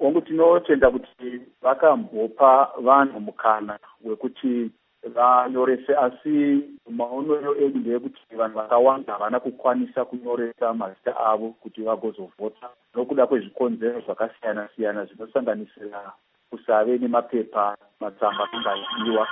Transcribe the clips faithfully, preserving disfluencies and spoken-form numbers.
ongu tinotenda kuti vakambopa vanhu mukana wekuti vanyorese, asi maonero edu ndeyekuti vanhu vakawanda havana kukwanisa kunyoresa mazita avo kuti vagozovhota nokuda kwezvikonzero zvakasiyana siyana zvinosanganisira kusave nemapepa matsamba angaidiwa.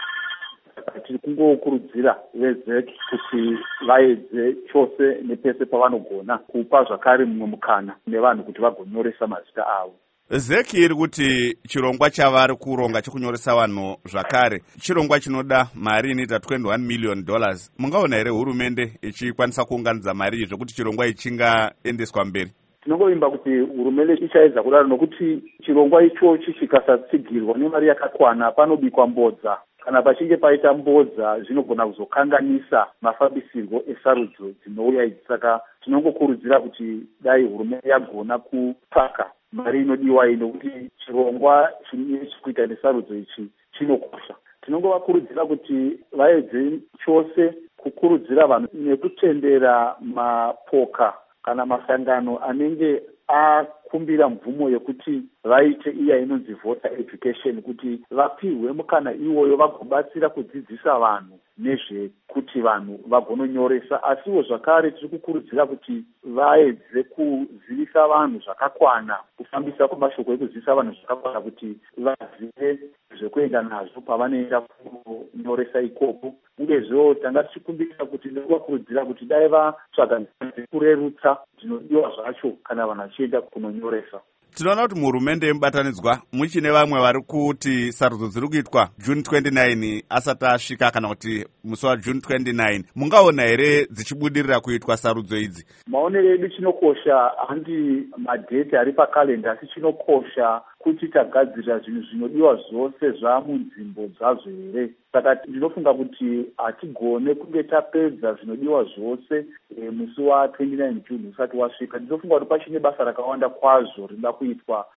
Tiri kungokurudzira vezek kuti vaedze chose nepese pavanogona kupa zvakare mumwe mukana nevanhu kuti vagonyoresa mazita avo. zeki iri kuti chirongwa chavari kuronga chekunyoresa vanhu zvakare chirongwa chinoda mari inoita twenty-one million dollars. Mungaona here hurumende ichikwanisa kuunganidza mari iyi zvokuti chirongwa ichi chingaendeswa mberi? Tinongovimba kuti hurumende ichaedza kudaro, nokuti chirongwa ichochi chikasatsigirwa nemari yakakwana panobikwa mbodza. Kana pachinge paita mbodza zvinogona kuzokanganisa mafambisirwo esarudzo dzinouya idzi. Saka tinongokurudzira kuti dai hurumende yagona kutsvaka mari inodiwa ino, kuti chirongwa chine chekuita nesarudzo ichi chinokosha. Tinongovakurudzira kuti vaedze chose kukurudzira vanhu nekutendera mapoka kana masangano anenge akumbira mvumo yekuti vaite iya inonzi voter education, kuti vapihwe mukana iwoyo vagobatsira kudzidzisa vanhu nezvekuti vanhu vagononyoresa. Asiwo zvakare tiri kukurudzira kuti vaedze kuzivisa vanhu zvakakwana, kufambisa kwamashoko ekuzivisa vanhu zvakakwana kuti vazive zvekuenda nazvo pavanoenda kunyoresa ikoko. Uyezve tanga tichikumbira kuti nekuvakurudzira kuti dai vatsvaga kurerutsa zvinodiwa zvacho kana vanhu vachienda kunonyoresa. Tinoona kuti muhurumende yemubatanidzwa muchine vamwe vari kuti sarudzo dziri kuitwa June twenty-nine asati asvika, kana kuti musi wa June twenty-nine. Mungaona here dzichibudirira kuitwa sarudzo idzi? Maonero edu chinokosha handi madheti ari pakalenda, asi chinokosha kuti tagadzira zvinhu zvinodiwa zvose zvamunzvimbo dzazvo here. Saka ndinofunga kuti hatigone kunge tapedza zvinodiwa zvose e, musi wa twenty-nine June usati wasvika. Ndinofunga kuti pachine basa rakawanda kwazvo rinoda kuitwa